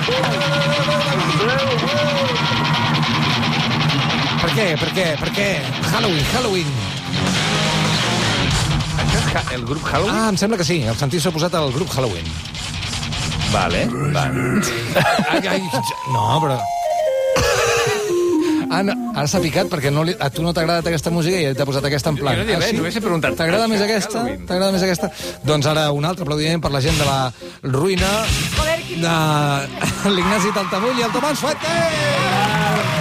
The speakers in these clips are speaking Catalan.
Per què? Halloween. Això és el grup Halloween? Ah, em sembla que sí. El Santi s'ha posat al grup Halloween. Vale. Ai, no, però... Ara s'ha picat perquè a tu no t'ha agradat aquesta música i t'ha posat aquesta en plan. Jo no he dit res, només he preguntat. T'agrada més aquesta? T'agrada més aquesta? Doncs ara un altre aplaudiment per la gent de la ruïna de l'Ignasi Taltabull i el Tomàs Fuentes!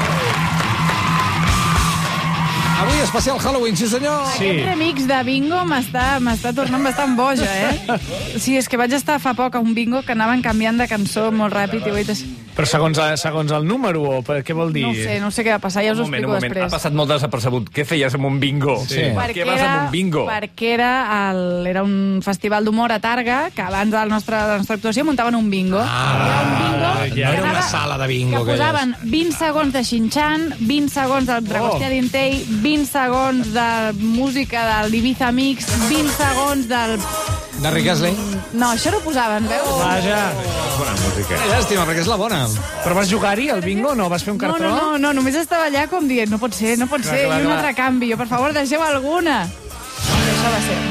Avui especial Halloween, sí senyor! Sí. Aquest remix de bingo m'està tornant bastant boja, Sí, és que vaig estar fa poc a un bingo que anaven canviant de cançó molt ràpid i ho he dit... Però segons el número, o per què vol dir? No sé què va passar, ja us ho explico després. Ha passat molt desapercebut. Què feies amb un bingo? Sí. Per què vas amb un bingo? Perquè era un festival d'humor a Targa, que abans de la nostra actuació muntaven un bingo. Era un bingo no era una sala de bingo. Que posaven 20 segons de Shin-Chan, 20 segons del Dragostea Dintei, 20 segons de música del Ibiza Mix, 20 segons del... De Rick Astley? No, això no ho posaven, veus? Vaja. És bona música. Llàstima, perquè és la bona. Però vas jugar-hi, al bingo? No? Vas fer un cartró? No, només estava allà com dient, no pot ser, i un altre canvi. Jo, per favor, deixeu alguna. Això va ser.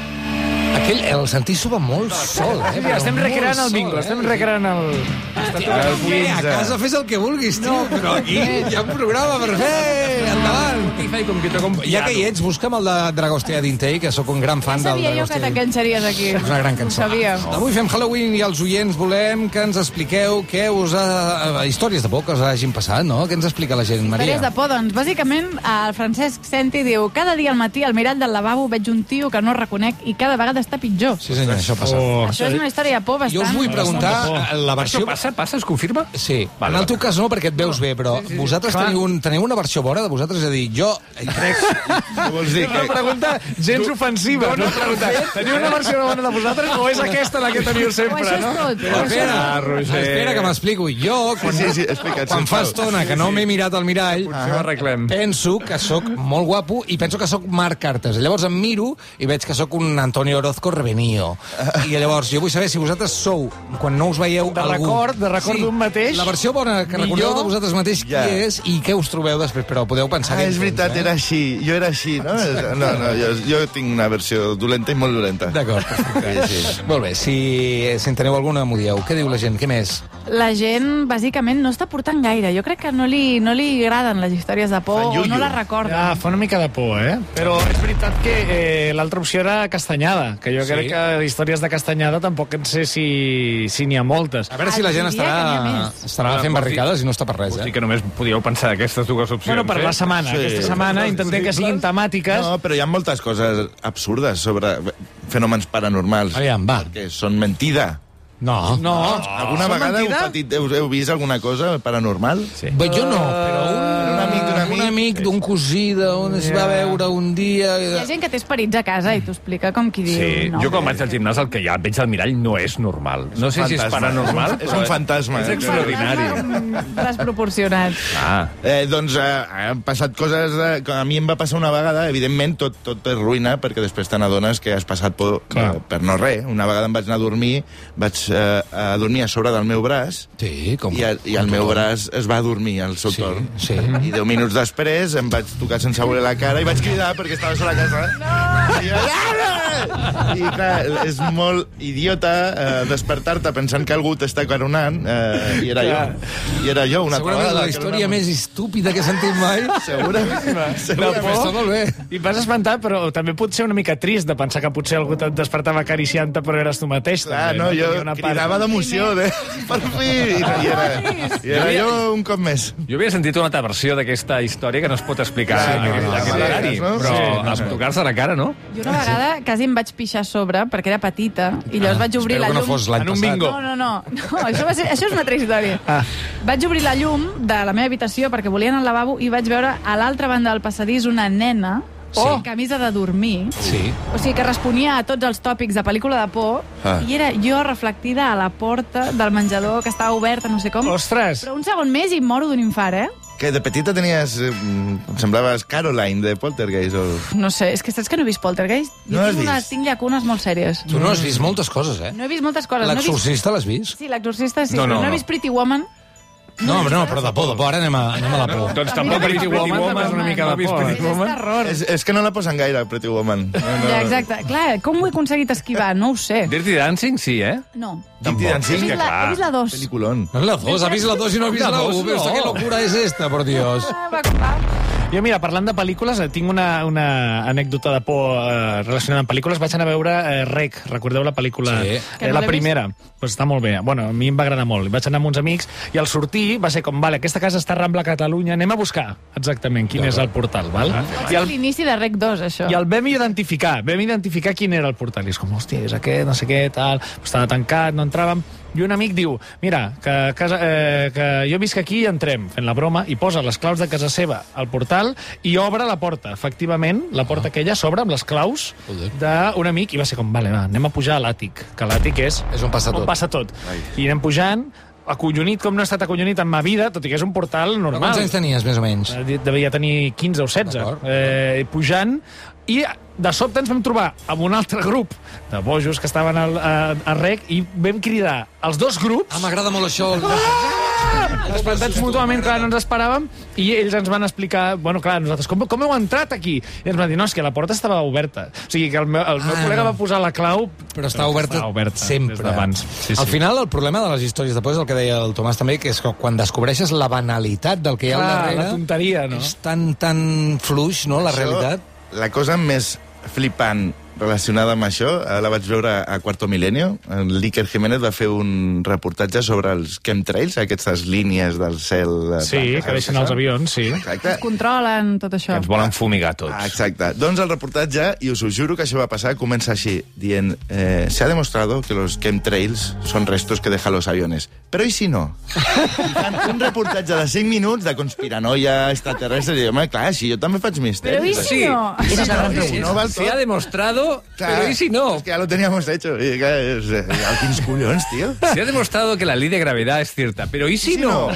El Santi va molt sol, Sí, estem recreant el bingo, estem recreant el... A casa fes el que vulguis, tio, però aquí hi ha un programa per fer. Endavant. Ja que hi ets, busca'm el de Dragostea Dintei, que sóc un gran fan del Sabia jo que t'enganxaries aquí. És una gran cançó. Ho sabia. Avui fem Halloween i els oients volem que ens expliqueu què us ha... històries de por que us hagin passat, no? Què ens explica la gent, Maria? Històries de por, doncs, bàsicament, el Francesc Senti diu: cada dia al matí al mirall del lavabo veig un tio que no reconec i cada vegada està pitjor. Sí, senyor, això passa. Això és una història de por bastant. Jo us vull preguntar la versió... Això passa? Es confirma? Sí. En el teu cas no, perquè et veus bé, però vosaltres teniu una versió bona de vosaltres? És a dir, jo... Què vols dir? Una pregunta gens ofensiva. No, teniu una versió bona de vosaltres o és aquesta la que teniu sempre? O això és tot. Espera, que m'explico. Jo, quan fa estona que no m'he mirat al mirall, penso que sóc molt guapo i penso que sóc Marc Cartes. Llavors em miro i veig que sóc un Antonio Orozco Revenio. I llavors jo vull saber si vosaltres sou, quan no us veieu algú... De record d'un mateix. La versió bona que recordeu de vosaltres mateix qui és i què us trobeu després, però podeu pensar... És veritat, era així. Jo era així, no? No, jo tinc una versió dolenta i molt dolenta. D'acord, perfecte. Sí. Molt bé, si en teniu alguna, m'ho dieu. Què diu la gent? Què més? La gent, bàsicament, no està portant gaire. Jo crec que no li agraden les històries de por o no les recorda. Fa una mica de por, Però és veritat que l'altra opció era Castanyada, que jo crec que històries de Castanyada tampoc en sé si n'hi ha moltes. A veure si la gent estarà fent barricades i no està per res, Vull dir que només podíeu pensar d'aquestes dues opcions. Bueno, per la setmana. Aquesta setmana intentem que siguin temàtiques. No, però hi ha moltes coses absurdes sobre fenòmens paranormals. Aviam, va. Perquè són mentida. No. Alguna vegada heu vist alguna cosa paranormal? Sí. Bé, jo no, però un amic d'un cosí d'on es va veure un dia... Hi ha gent que té esperits a casa i t'ho explica com qui diu... Sí, jo quan vaig al gimnàs el que ja veig al mirall no és normal. No sé si és paranormal. És un fantasma. És extraordinari. Desproporcionat. Doncs han passat coses... A mi em va passar una vegada, evidentment, tot és ruïna, perquè després te n'adones que has passat por per no res. Una vegada em vaig anar a dormir, vaig a dormir a sobre del meu braç, i el meu braç es va dormir al seu torn. I 10 minuts després em vaig tocar sense voler la cara i vaig cridar perquè estava sola a casa. I clar, és molt idiota despertar-te pensant que algú t'està coronant, i era jo una altra vegada. Segurament la història més estúpida que he sentit mai. Segurament. Està molt bé. I vas espantar, però també pot ser una mica trist de pensar que potser algú et despertava acariciant-te però eres tu mateix. Clar, no, jo cridava d'emoció, per fi, i era jo un cop més. Jo havia sentit una altra versió d'aquesta història que no es pot explicar en aquest horari, però amb tocar-se la cara, no? Jo una vegada quasi em vaig pixar a sobre perquè era petita i llavors vaig obrir la llum... Espero que no fos l'any passat. No, això és una altra història. Vaig obrir la llum de la meva habitació perquè volia anar al lavabo i vaig veure a l'altra banda del passadís una nena amb camisa de dormir. O sigui, que responia a tots els tòpics de pel·lícula de por i era jo reflectida a la porta del menjador que estava oberta, no sé com. Ostres! Però un segon més i em moro d'un infart, Que de petita tenies... semblaves Caroline de Poltergeist o... No sé, és que saps que no he vist Poltergeist? No l'has vist? Tinc llacunes molt sèries. Tu no has vist moltes coses, eh? No he vist moltes coses. L'exorcista l'has vist? Sí, l'exorcista sí, No, però no he vist Pretty Woman. No, però de por, ara anem a la por. Doncs tampoc Pretty Woman és una mica de por. És terror. És que no la posen gaire, Pretty Woman. Ja, exacte. Clar, com ho he aconseguit esquivar? No ho sé. Dirty Dancing, sí, eh? No. Dirty Dancing, He vist la 2. Peliculón. No és la 2, ha vist la 2 i no ha vist la 1. Però qué locura és esta, por Dios. Jo, mira, parlant de pel·lícules, tinc una anècdota de por relacionada amb pel·lícules. Vaig anar a veure Rec, recordeu la pel·lícula? Sí. La primera. Pues està molt bé. Bueno, a mi em va agradar molt. Vaig anar amb uns amics i al sortir va ser com, vale, aquesta casa està a Rambla Catalunya, anem a buscar exactament quin és el portal, val? I l'inici de Rec 2, això. I el vam identificar quin era el portal. I és com, hòstia, és aquest, no sé què, tal. Estava tancat, no entràvem. I un amic diu, mira, que jo visc aquí i entrem, fent la broma, i posa les claus de casa seva al portal i obre la porta. Efectivament, la porta aquella s'obre amb les claus d'un amic i va ser com, vale, va, anem a pujar a l'àtic, que l'àtic és on passa tot. I anem pujant, acollonit com no he estat acollonit en ma vida, tot i que és un portal normal. Però quants anys tenies, més o menys? Devia tenir 15 o 16. Pujant, i de sobte ens vam trobar amb un altre grup de bojos que estaven a Rec i vam cridar els dos grups. M'agrada molt això. Espantats mútuament, clar, no ens esperàvem, i ells ens van explicar, bueno, clar, nosaltres, com heu entrat aquí? I ens van dir, no, és que la porta estava oberta. O sigui, que el meu col·lega va posar la clau... Però està oberta sempre. Des d'abans. Sí. Al final, el problema de les històries, després el que deia el Tomàs també, que és que quan descobreixes la banalitat del que hi ha al darrere... la tonteria, no? És tan fluix, no?, la realitat. La cosa més flipant relacionada amb això, la vaig veure a Cuarto Milenio. L'Iker Jiménez va fer un reportatge sobre els chemtrails, aquestes línies del cel... Sí, que deixen els avions, sí. Exacte. Es controlen tot això. Que ens volen fumigar tots. Exacte. Doncs el reportatge, i us ho juro que això va passar, comença així, dient se ha demostrado que los chemtrails son restos que dejan los aviones. Però i si no? I fan un reportatge de 5 minuts de conspiranoia extraterrestre, i home, clar, si jo també faig misteris. Però i si no? No val Se tot. ha demostrado, pero ¿y si no? Es que ya lo teníamos hecho. Y, quins collons, tío. Se ha demostrado que la ley de gravedad es cierta, pero ¿y si no?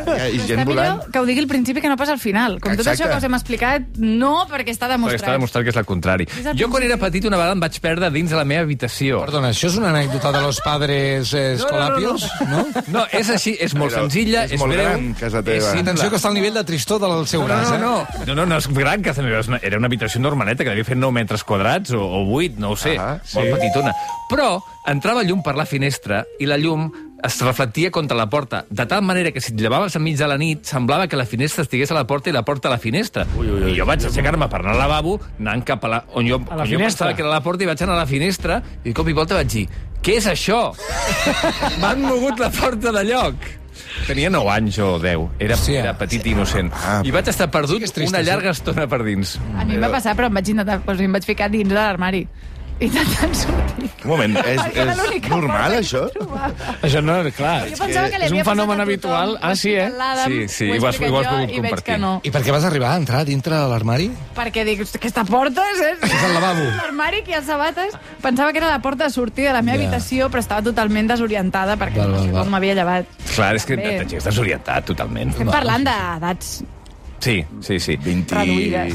I Està gent volant. millor que ho digui al principi que no pas al final. Com tot Exacte. això que us hem explicat, no, perquè està Perquè demostrat. està demostrat que és el contrari. És el Jo, quan principi. era petit, una vegada em vaig perdre dins de la meva habitació. Perdona, això és una anècdota de los padres escolapios, no? No, és així, és molt Però senzilla, és és molt breu. gran, casa teva. és simple. Atenció, que està al nivell de tristor del seu braç, eh? No, és gran, casa meva. Era una habitació normaleta, que devia fer 9 metres quadrats o 8, no ho sé, molt petitona. Però entrava llum per la finestra i la llum es reflectia contra la porta, de tal manera que si et llevaves enmig de la nit semblava que la finestra estigués a la porta i la porta a la finestra. I jo vaig aixecar-me per anar al lavabo, anant cap a on jo pensava que era la porta, i vaig anar a la finestra i de cop i volta vaig dir, què és això? M'han mogut la porta de lloc. Tenia 9 anys o 10. Era petit i innocent. I vaig estar perdut una llarga estona per dins. A mi em va passar, però em vaig ficar dins de l'armari. I tant sortir. Un moment, és normal, això? Això no, clar, Jo pensava que li és un havia fenomen passat a habitual. tothom. Ah, sí, eh? Sí, Ho he ho has explicat pogut jo i veig compartir. que no. I per què vas arribar a entrar dintre de l'armari? Perquè dic, aquesta porta és el lavabo. L'armari que hi ha sabates. Pensava que era la porta de sortida de la meva habitació, però estava totalment desorientada perquè no sé com m'havia llevat. Clar, és que També. t'aixeques desorientat totalment. Estem parlant d'edats Sí. 20... reduïdes.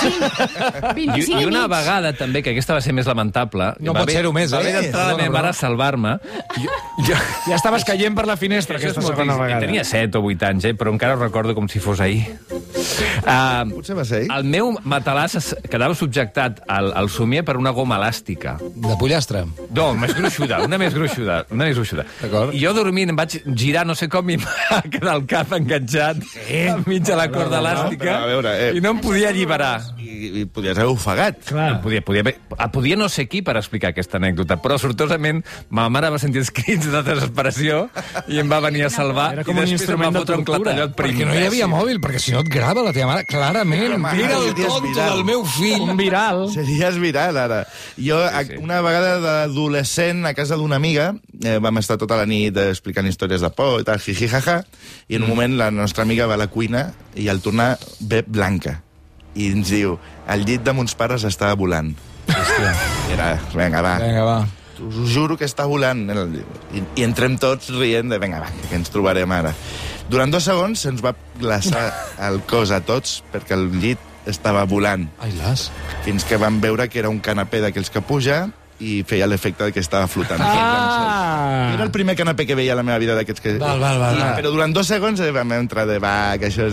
25 I una mig. vegada també, que aquesta va ser més lamentable... No pot ser-ho més, Va haver d'entrar la meva mare a salvar-me. Ja estaves caient per la finestra aquesta segona vegada. Tenia 7 o 8 anys, però encara ho recordo com si fos ahir. Potser va ser ahir. El meu matalàs quedava subjectat al somier per una goma elàstica. De pollastre. No, més gruixuda, una més gruixuda. D'acord. I jo dormint em vaig girar, no sé com, i em va quedar el cap enganxat enmig de la corda elàstica però a veure, i no em podia alliberar. I podies haver ofegat. Clar. Podia no ser qui per explicar aquesta anècdota, però sortosament ma mare va sentir els crits de desesperació i em va venir a salvar. Era com i un després instrument em va de fotre un tortura. clatallot Perquè no hi havia mòbil, perquè si no et grava la teva mare, clarament. Mira el tonto del meu fill. Un viral. Series viral, ara. Jo, una vegada d'adolescent, a casa d'una amiga, vam estar tota la nit explicant històries de por i tal, jiji, jaja, i en un moment la nostra amiga va a la cuina i al tornar ve blanca. I ens diu, el llit de mons pares estava volant. Hòstia. I era, vinga, va. Us ho juro que està volant. I entrem tots rient de, vinga, va, que ens trobarem ara. Durant 2 segons se'ns va glaçar el cos a tots perquè el llit estava volant. Ai, las. Fins que vam veure que era un canapé d'aquells que puja i feia l'efecte que estava flotant. Era el primer canapé que veia a la meva vida d'aquests que... Val. Però durant 2 segons vam entrar de que això és...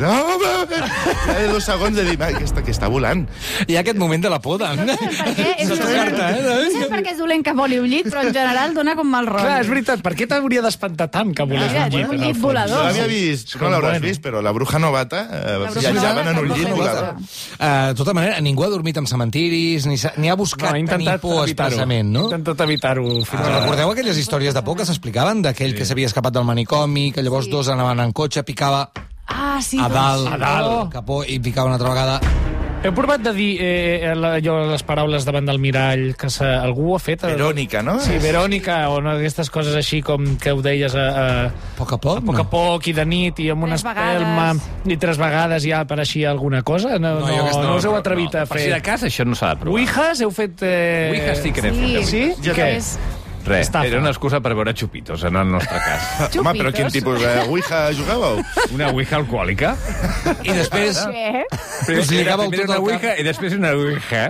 De 2 segons de dir, que està volant. Hi ha aquest moment de la poda. No sé per què és dolent que voli un llit, però en general dona com mal rotllo. Clar, és veritat, per què t'hauria d'espantar tant que volés un llit? Un llit volador. No l'havia vist, no l'hauràs vist, però la bruja novata viatjaven en un llit volador. De tota manera, ningú ha dormit en cementiris, ni ha buscat tenir por expressament. No? He intentat evitar-ho. Recordeu aquelles històries de por que s'explicaven d'aquell que s'havia escapat del manicomi, que llavors dos anaven en cotxe, picava a dalt, capó, i picava una altra vegada. Heu provat de dir les paraules davant del mirall, que algú ho ha fet? Verònica, no? Sí, Verònica, o no, aquestes coses així com que ho deies a poc a poc, i de nit, i amb una espelma, i 3 vegades ja apareixia alguna cosa? No us heu atrevit a fer... Per si de cas, això no s'ha de provar. Ouijas heu fet... Ouijas sí que n'hem fet. Sí? I què? Res, era una excusa per veure xupitos, en el nostre cas. Home, però quin tipus de ouija jugàveu? Una ouija alcohòlica. I després... Us lligàveu tot una ouija i després una ouija.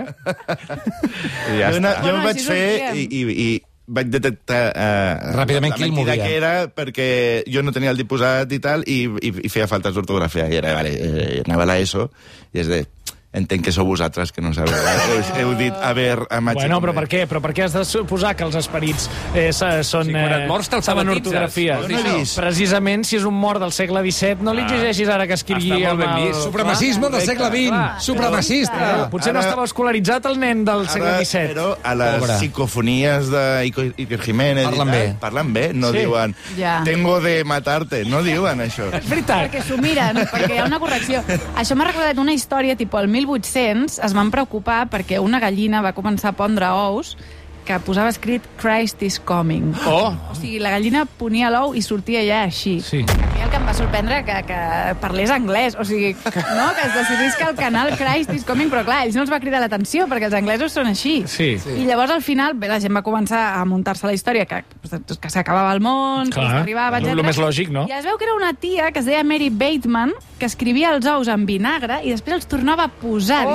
I ja està. Jo ho vaig fer i vaig detectar ràpidament qui el movia. Que era perquè jo no tenia el dit posat i tal, i feia faltes d'ortografia. I era, anava a l'ESO, i és de... Entenc que sou vosaltres, que no sabeu. Heu dit, a veure... Bueno, però per què? Però per què has de suposar que els esperits són... Sí, quan et mors saben ortografia. Precisament, si és un mort del segle XVII, no li exigeixis ara que escrigui amb el... Supremacisme del segle XX. Supremacista. Potser no estava escolaritzat el nen del segle XVII. Però a les psicofonies d'Iker Jiménez parlen bé, no diuen tengo de matarte, no diuen això. És veritat. Perquè s'ho miren, perquè hi ha una correcció. Això m'ha recordat una història, tipus el 1800 es van preocupar perquè una gallina va començar a pondre ous que posava escrit Christ is coming. O sigui, la gallina ponia l'ou i sortia ja així. Sí. A mi el que em va sorprendre que parlés anglès. O sigui, no? Que es decidís que el canal Christ is coming, però clar, ells no els va cridar l'atenció perquè els anglesos són així. Sí. I llavors al final, la gent va començar a muntar-se la història que s'acabava el món, que s'arribava, etc. El més lògic, no? I es veu que era una tia que es deia Mary Bateman que escrivia els ous en vinagre i després els tornava a posar.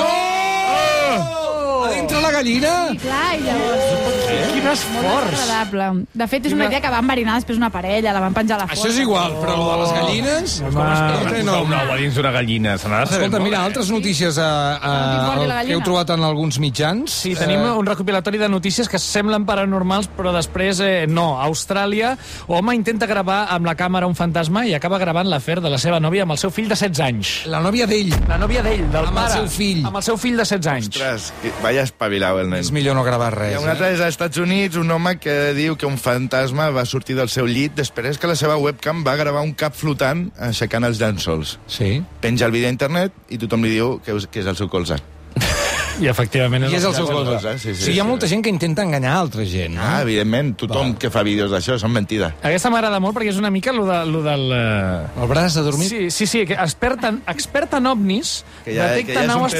A dintre la gallina? I clar, i llavors... Quin esforç! De fet, és una idea que va enverinar després una parella, la van penjar a la forca. Això és igual, però el de les gallines... Com es pot un ou a dins d'una gallina? Escolta, mira, altres notícies que heu trobat en alguns mitjans. Sí, tenim un recopilatori de notícies que semblen paranormals, però després no. A Austràlia, home intenta gravar amb la càmera un fantasma i acaba gravant l'afer de la seva nòvia amb el seu fill de 16 anys. La nòvia d'ell. La nòvia d'ell, del pare. Amb el seu fill. Amb el seu fill de 16 anys. Ostres, vaya espavilau el nen. És millor no gravar res. Hi ha un altre als Estats Units, un home que diu que un fantasma va sortir del seu llit després que la seva webcam va gravar un cap flotant aixecant els llençols. Sí. Penja el vídeo a internet i tothom li diu que és el seu colze. I efectivament és el seu colze. Sí, hi ha molta gent que intenta enganyar altra gent, no? Evidentment, tothom que fa vídeos d'això són mentida. Aquesta m'agrada molt perquè és una mica lo del... El braç adormit? Sí, que experta en ovnis, detecta nau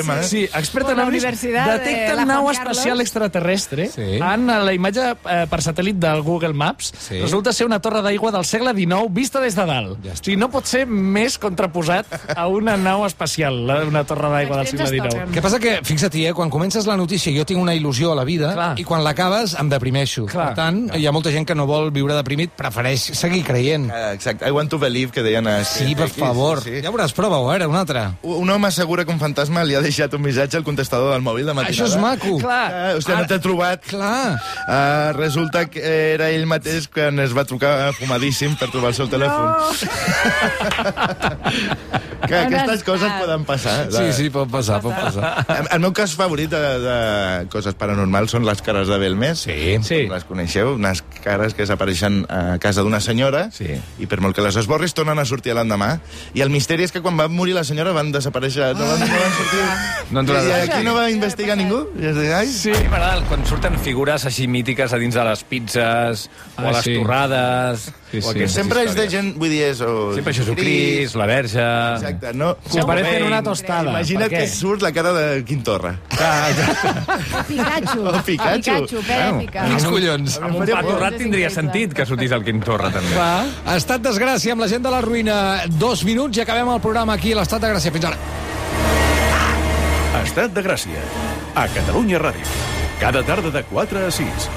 espacial extraterrestre en la imatge per satèl·lit del Google Maps. Resulta ser una torre d'aigua del segle XIX vista des de dalt. O sigui, no pot ser més contraposat a una nau espacial, una torre d'aigua del segle XIX. Què passa que, fixa't, quan comences la notícia jo tinc una il·lusió a la vida i quan l'acabes em deprimeixo. Per tant, hi ha molta gent que no vol viure deprimit, prefereix seguir creient. Exacte. I want to believe, que deien... Sí, per favor. Ja veuràs, prova-ho, un altre. Un home assegura que un fantasma li ha deixat un missatge al contestador del mòbil de matinada. Això és maco. Hòstia, no t'he trobat. Resulta que era ell mateix quan es va trucar fumadíssim per trobar el seu telèfon. Que aquestes coses poden passar. Sí, pot passar. El meu cas favorit de coses paranormals són les cares de Belmez. Sí. Les coneixeu? Unes cares que desapareixen a casa d'una senyora i per molt que les esborris tornen a sortir l'endemà. I el misteri és que quan va morir la senyora van desaparèixer. No van sortir. I aquí no va investigar ningú? Sí, m'agrada quan surten figures així mítiques a dins de les pizzas o a les torrades. Sempre és de gent, vull dir, sempre Jesucrist, la Verge... Exacte, no? Se aparece en una tostada. Imagina't que surt la cara de Quim Torra. Pikachu. Pikachu. Pèpica. Quins collons. Amb un plat torrat tindria sentit que sortís el Quim Torra, també. Ha estat desgràcia amb la gent de la ruïna. 2 minuts i acabem el programa aquí a l'Estat de Gràcia. Fins ara. Estat de Gràcia, a Catalunya Ràdio. Cada tarda de 4 a 6.